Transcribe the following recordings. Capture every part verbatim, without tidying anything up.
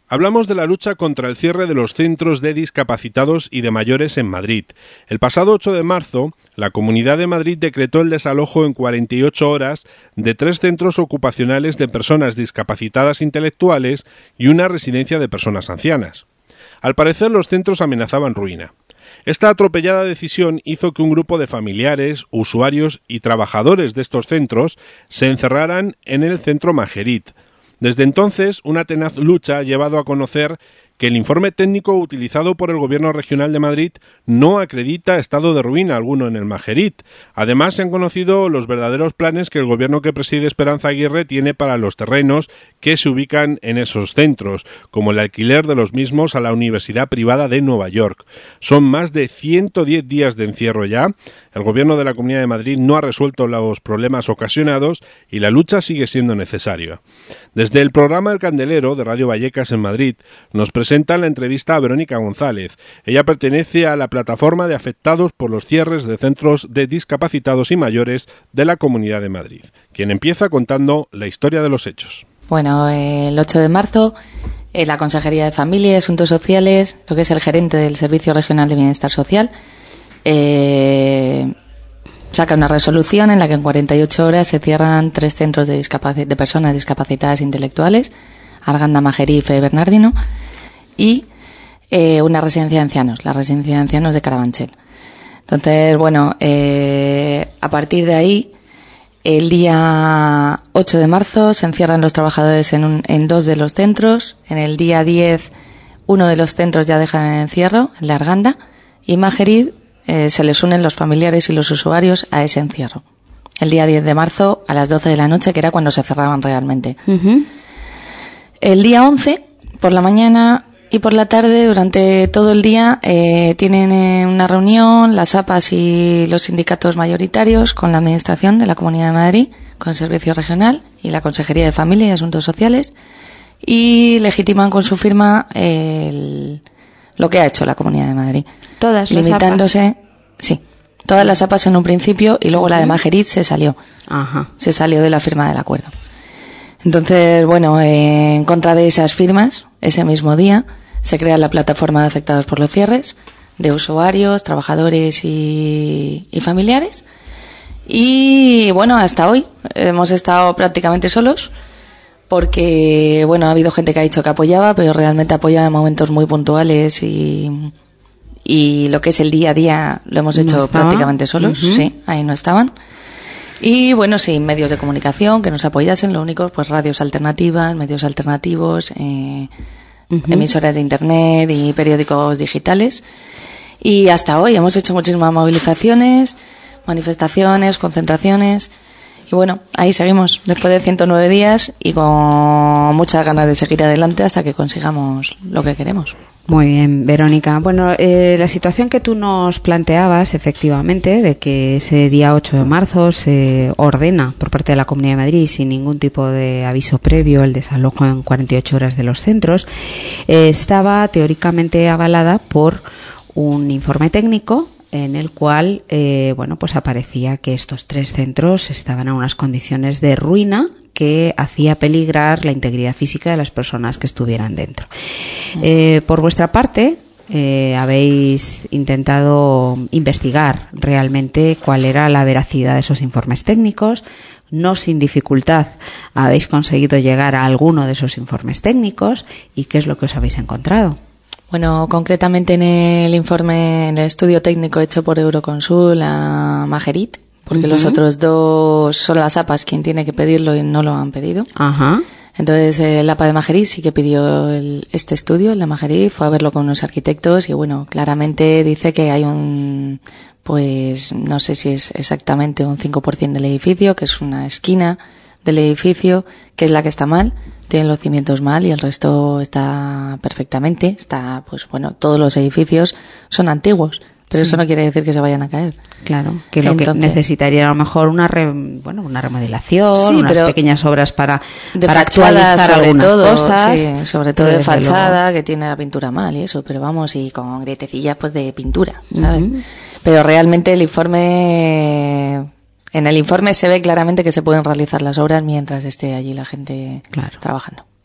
Hablamos de la lucha contra el cierre de los centros de discapacitados y de mayores en Madrid. El pasado ocho de marzo, la Comunidad de Madrid decretó el desalojo en cuarenta y ocho horas de tres centros ocupacionales de personas discapacitadas intelectuales y una residencia de personas ancianas. Al parecer, los centros amenazaban ruina. Esta atropellada decisión hizo que un grupo de familiares, usuarios y trabajadores de estos centros se encerraran en el centro Majerit. Desde entonces, una tenaz lucha ha llevado a conocer que el informe técnico utilizado por el Gobierno Regional de Madrid no acredita estado de ruina alguno en el Majerit. Además, se han conocido los verdaderos planes que el Gobierno que preside Esperanza Aguirre tiene para los terrenos que se ubican en esos centros, como el alquiler de los mismos a la Universidad Privada de Nueva York. Son más de ciento diez días de encierro ya. El Gobierno de la Comunidad de Madrid no ha resuelto los problemas ocasionados y la lucha sigue siendo necesaria. Desde el programa El Candelero de Radio Vallecas en Madrid nos presentan la entrevista a Verónica González. Ella pertenece a la plataforma de afectados por los cierres de centros de discapacitados y mayores de la Comunidad de Madrid, quien empieza contando la historia de los hechos. Bueno, el ocho de marzo, eh, la Consejería de Familia y Asuntos Sociales, lo que es el gerente del Servicio Regional de Bienestar Social, eh, saca una resolución en la que en cuarenta y ocho horas se cierran tres centros de, discapac- de personas discapacitadas intelectuales, Arganda, Majerí y Fray Bernardino, y eh, una residencia de ancianos, la residencia de ancianos de Carabanchel. Entonces, bueno, eh, a partir de ahí, el día ocho de marzo se encierran los trabajadores en, un, en dos de los centros. En el día diez, uno de los centros ya dejan el encierro, el de Arganda, y Majerí eh, se les unen los familiares y los usuarios a ese encierro. El día diez de marzo, a las doce de la noche, que era cuando se cerraban realmente. Uh-huh. El día once, por la mañana y por la tarde, durante todo el día, eh, tienen eh, una reunión las A P As y los sindicatos mayoritarios con la Administración de la Comunidad de Madrid, con el Servicio Regional y la Consejería de Familia y Asuntos Sociales, y legitiman con su firma eh, el, lo que ha hecho la Comunidad de Madrid. Todas las limitándose, A P As. Sí, todas las A P As en un principio y luego uh-huh. la de Majerit se salió. Ajá. Se salió de la firma del acuerdo. Entonces, bueno, eh, en contra de esas firmas, ese mismo día, se crea la plataforma de afectados por los cierres, de usuarios, trabajadores y, y familiares. Y, bueno, hasta hoy hemos estado prácticamente solos, porque, bueno, ha habido gente que ha dicho que apoyaba, pero realmente apoyaba en momentos muy puntuales y, y lo que es el día a día lo hemos hecho ¿No prácticamente solos. Uh-huh. Sí, ahí no estaban. Y bueno, sí, medios de comunicación que nos apoyasen, lo único, pues radios alternativas, medios alternativos, eh, uh-huh. emisoras de internet y periódicos digitales. Y hasta hoy hemos hecho muchísimas movilizaciones, manifestaciones, concentraciones. Y bueno, ahí seguimos, después de ciento nueve días y con muchas ganas de seguir adelante hasta que consigamos lo que queremos. Muy bien, Verónica. Bueno, eh, la situación que tú nos planteabas, efectivamente, de que ese día ocho de marzo se ordena por parte de la Comunidad de Madrid sin ningún tipo de aviso previo el desalojo en cuarenta y ocho horas de los centros, eh, estaba teóricamente avalada por un informe técnico en el cual, eh, bueno, pues aparecía que estos tres centros estaban en unas condiciones de ruina que hacía peligrar la integridad física de las personas que estuvieran dentro. Eh, por vuestra parte, eh, habéis intentado investigar realmente cuál era la veracidad de esos informes técnicos. No sin dificultad habéis conseguido llegar a alguno de esos informes técnicos. ¿Y qué es lo que os habéis encontrado? Bueno, concretamente en el informe, en el estudio técnico hecho por Euroconsul a Majerit, porque uh-huh. los otros dos son las A P As quien tiene que pedirlo y no lo han pedido. Ajá. Entonces el A P A de Majerit sí que pidió el, este estudio, el de Majerit, fue a verlo con unos arquitectos y bueno, claramente dice que hay un, pues no sé si es exactamente un cinco por ciento del edificio, que es una esquina del edificio, que es la que está mal, tienen los cimientos mal y el resto está perfectamente, está, pues bueno, todos los edificios son antiguos. Pero sí. Eso no quiere decir que se vayan a caer. Claro, que lo Entonces, que necesitaría a lo mejor una re, bueno, una remodelación, sí, unas pequeñas obras para, de para fachada, actualizar sobre algunas todo, cosas. Sí, sobre todo de fachada, luego. Que tiene la pintura mal y eso, pero vamos, y con grietecillas pues de pintura, ¿sabes? Uh-huh. Pero realmente el informe, en el informe se ve claramente que se pueden realizar las obras mientras esté allí la gente claro. trabajando.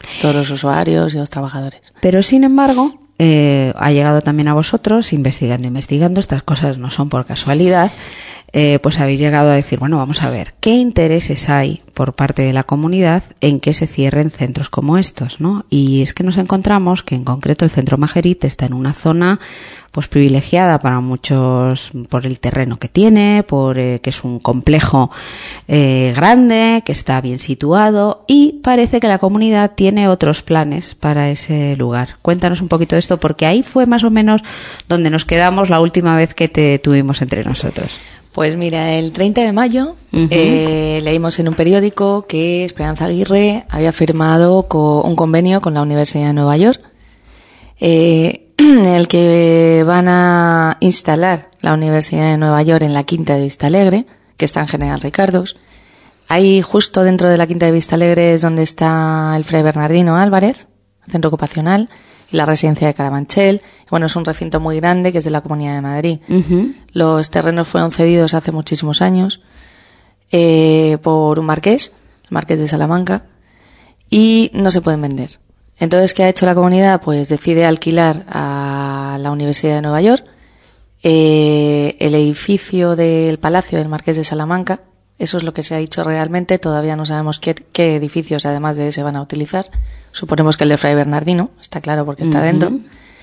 todos los usuarios y los trabajadores. Pero sin embargo, eh, ha llegado también a vosotros, investigando, investigando, estas cosas no son por casualidad, eh, pues habéis llegado a decir, bueno, vamos a ver, ¿qué intereses hay por parte de la comunidad en que se cierren centros como estos, ¿no? Y es que nos encontramos que en concreto el Centro Majerit está en una zona pues privilegiada para muchos por el terreno que tiene, por eh, que es un complejo eh, grande, que está bien situado, y parece que la comunidad tiene otros planes para ese lugar. Cuéntanos un poquito de esto, porque ahí fue más o menos donde nos quedamos la última vez que te tuvimos entre nosotros. Pues mira, el treinta de mayo uh-huh. eh, leímos en un periódico que Esperanza Aguirre había firmado co- un convenio con la Universidad de Nueva York, eh, en el que van a instalar la Universidad de Nueva York en la Quinta de Vistalegre, que está en General Ricardos. Ahí, justo dentro de la Quinta de Vistalegre, es donde está el Fray Bernardino Álvarez, centro ocupacional, y la residencia de Carabanchel. Bueno, es un recinto muy grande que es de la Comunidad de Madrid. Uh-huh. Los terrenos fueron cedidos hace muchísimos años eh, por un marqués, el marqués de Salamanca, y no se pueden vender. Entonces, ¿qué ha hecho la comunidad? Pues decide alquilar a la Universidad de Nueva York eh, el edificio del Palacio del Marqués de Salamanca. Eso es lo que se ha dicho realmente. Todavía no sabemos qué, qué edificios, además de ese, van a utilizar. Suponemos que el de Fray Bernardino, está claro porque está uh-huh. dentro.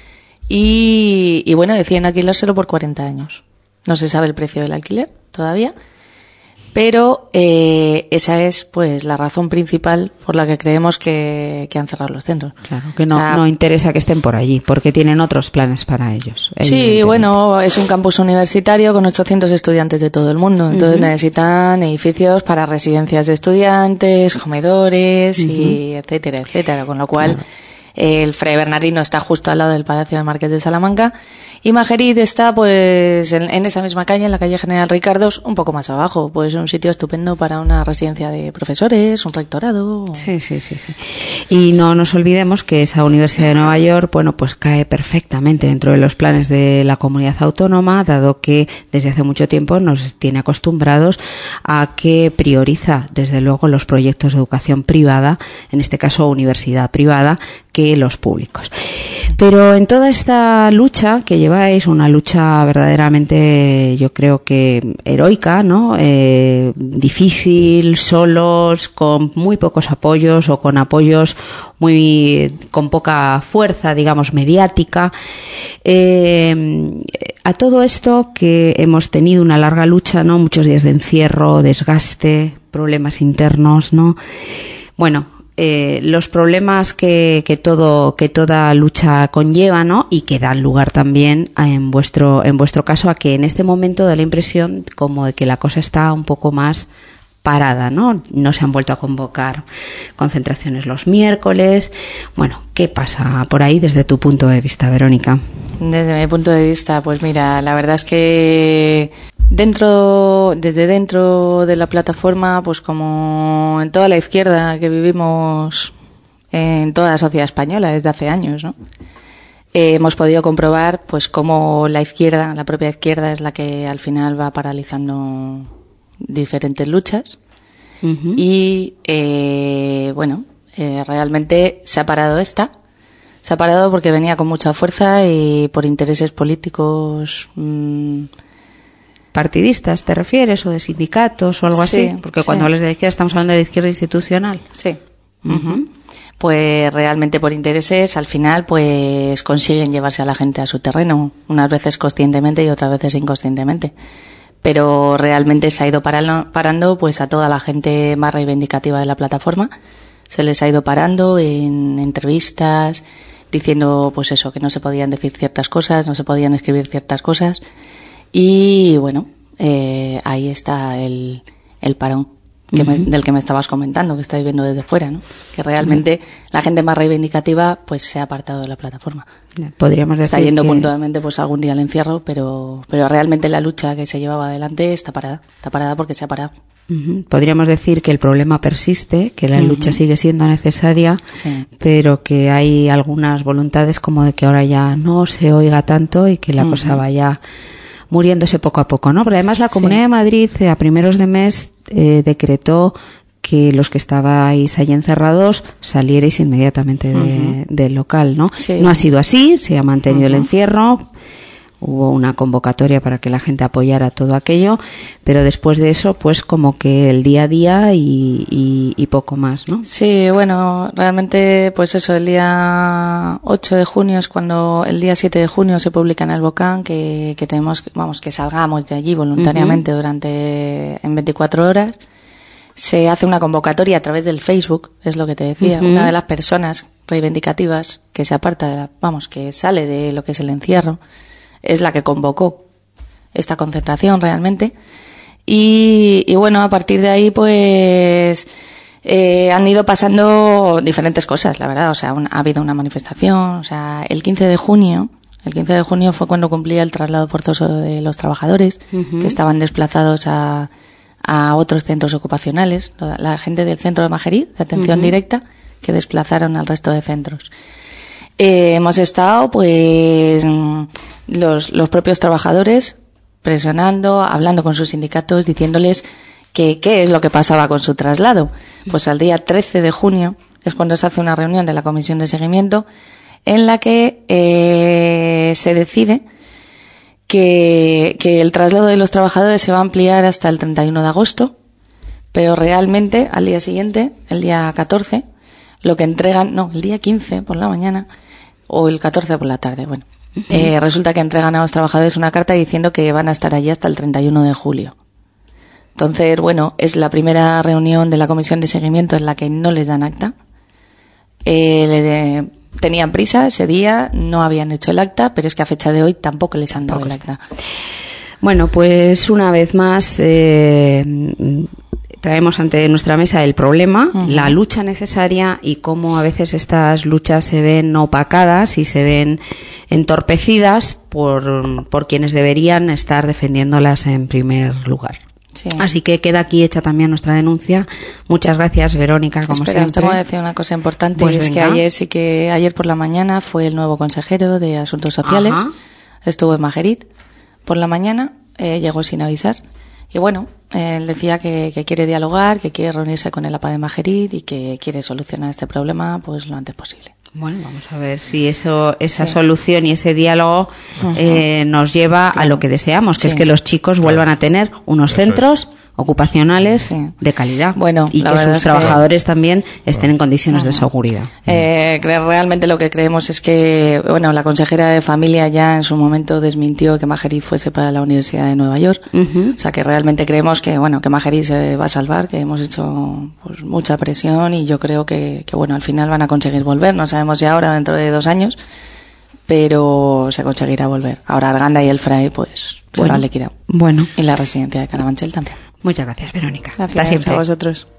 Y, y bueno, deciden alquilárselo por cuarenta años. No se sabe el precio del alquiler todavía. Pero eh, esa es pues la razón principal por la que creemos que, que han cerrado los centros. Claro, que no, ah, no interesa que estén por allí, porque tienen otros planes para ellos. Sí, bueno, es un campus universitario con ochocientos estudiantes de todo el mundo, entonces uh-huh. necesitan edificios para residencias de estudiantes, comedores, uh-huh. y etcétera, etcétera, con lo cual uh-huh. el Fray Bernardino está justo al lado del Palacio del Marqués de Salamanca. Y Majerit está pues en, en esa misma calle, en la calle General Ricardos, un poco más abajo. Pues un sitio estupendo para una residencia de profesores, un rectorado. Sí, sí, sí, sí. Y no nos olvidemos que esa Universidad de Nueva York, bueno, pues cae perfectamente dentro de los planes de la comunidad autónoma, dado que desde hace mucho tiempo nos tiene acostumbrados a que prioriza, desde luego, los proyectos de educación privada, en este caso universidad privada, que los públicos. Pero en toda esta lucha que lleváis, una lucha verdaderamente, yo creo que heroica, ¿no? Eh, difícil, solos, con muy pocos apoyos o con apoyos muy con poca fuerza, digamos, mediática. Eh, a todo esto que hemos tenido una larga lucha, ¿no? Muchos días de encierro, desgaste, problemas internos, ¿no? Bueno, Eh, los problemas que, que todo que toda lucha conlleva, ¿no? Y que dan lugar también a, en vuestro en vuestro caso a que en este momento da la impresión como de que la cosa está un poco más parada, ¿no? No se han vuelto a convocar concentraciones los miércoles. Bueno, ¿qué pasa por ahí desde tu punto de vista, Verónica? Desde mi punto de vista, pues mira, la verdad es que dentro, desde dentro de la plataforma, pues como en toda la izquierda que vivimos en toda la sociedad española desde hace años, ¿no? Eh, hemos podido comprobar, pues cómo la izquierda, la propia izquierda, es la que al final va paralizando diferentes luchas. Uh-huh. Y eh, bueno, eh, realmente se ha parado esta. Se ha parado porque venía con mucha fuerza y por intereses políticos. Mmm, ¿Partidistas te refieres o de sindicatos o algo sí, así? Porque sí. cuando hablas de la izquierda estamos hablando de la izquierda institucional. Sí. Uh-huh. Pues realmente por intereses al final pues consiguen llevarse a la gente a su terreno, unas veces conscientemente y otras veces inconscientemente. Pero realmente se ha ido parando, parando pues a toda la gente más reivindicativa de la plataforma. Se les ha ido parando en entrevistas, diciendo pues eso, que no se podían decir ciertas cosas, no se podían escribir ciertas cosas. Y bueno, eh, ahí está el, el parón que me, del que me estabas comentando, que estáis viendo desde fuera, ¿no? Que realmente uh-huh. la gente más reivindicativa pues se ha apartado de la plataforma. Podríamos decir está yendo que... puntualmente pues algún día al encierro, pero pero realmente la lucha que se llevaba adelante está parada, está parada porque se ha parado. Uh-huh. Podríamos decir que el problema persiste, que la uh-huh. lucha sigue siendo necesaria, sí. pero que hay algunas voluntades como de que ahora ya no se oiga tanto y que la uh-huh. cosa vaya muriéndose poco a poco, ¿no? Porque además la Comunidad sí. de Madrid a primeros de mes eh, decretó que los que estabais ahí encerrados salierais inmediatamente de, uh-huh. del local, ¿no? Sí. No ha sido así, se ha mantenido uh-huh. el encierro. Hubo una convocatoria para que la gente apoyara todo aquello, pero después de eso, pues como que el día a día y, y, y poco más, ¿no? Sí, bueno, realmente, pues eso, el día ocho de junio es cuando, el día siete de junio se publica en el Bocán que, que tenemos, vamos, que salgamos de allí voluntariamente uh-huh. durante, en veinticuatro horas. Se hace una convocatoria a través del Facebook, es lo que te decía, uh-huh. una de las personas reivindicativas que se aparta de la, vamos, que sale de lo que es el encierro, es la que convocó esta concentración realmente. Y, y bueno, a partir de ahí pues eh, han ido pasando diferentes cosas, la verdad. O sea, un, ha habido una manifestación. O sea, el quince de junio, el quince de junio fue cuando cumplía el traslado forzoso de los trabajadores uh-huh. que estaban desplazados a, a otros centros ocupacionales. La, la gente del centro de Majerit, de atención uh-huh. directa, que desplazaron al resto de centros. Eh, hemos estado, pues, los, los propios trabajadores presionando, hablando con sus sindicatos, diciéndoles que qué es lo que pasaba con su traslado. Pues al día trece de junio es cuando se hace una reunión de la comisión de seguimiento en la que eh, se decide que, que el traslado de los trabajadores se va a ampliar hasta el treinta y uno de agosto, pero realmente al día siguiente, el día catorce, lo que entregan, no, el día quince por la mañana, o el catorce por la tarde, bueno. Uh-huh. Eh, resulta que entregan a los trabajadores una carta diciendo que van a estar allí hasta el treinta y uno de julio. Entonces, bueno, es la primera reunión de la comisión de seguimiento en la que no les dan acta. Eh, le, tenían prisa ese día, no habían hecho el acta, pero es que a fecha de hoy tampoco les han dado el acta. Bueno, pues una vez más eh, traemos ante nuestra mesa el problema, uh-huh. la lucha necesaria y cómo a veces estas luchas se ven opacadas y se ven entorpecidas por, por quienes deberían estar defendiéndolas en primer lugar. Sí. Así que queda aquí hecha también nuestra denuncia. Muchas gracias, Verónica, como Espera, siempre. te voy a decir una cosa importante, Pues y es venga. que ayer sí que ayer por la mañana fue el nuevo consejero de Asuntos Sociales. Ajá. Estuvo en Majerit por la mañana, eh, llegó sin avisar. Y bueno, eh, él decía que, que quiere dialogar, que quiere reunirse con el A P A de Majerit y que quiere solucionar este problema pues lo antes posible. Bueno, vamos a ver si eso, esa Sí. solución y ese diálogo uh-huh. eh, nos lleva claro. a lo que deseamos, que Sí. es que los chicos vuelvan a tener unos Eso centros es. ocupacionales Sí. de calidad Bueno, y la que verdad sus es que- trabajadores también estén en condiciones de Ajá. seguridad. Eh, cre- realmente lo que creemos es que, bueno, la consejera de Familia ya en su momento desmintió que Majerit fuese para la Universidad de Nueva York. Ujú. O sea, que realmente creemos que, bueno, que Majerit se va a salvar, que hemos hecho pues, mucha presión y yo creo que, que, bueno, al final van a conseguir volver. No sabemos si ahora o dentro de dos años, pero se conseguirá volver. Ahora Arganda y el Fray, pues, se Bueno. lo han liquidado. Bueno, Y la residencia de Carabanchel también. muchas gracias, Verónica. Gracias Hasta siempre. a vosotros.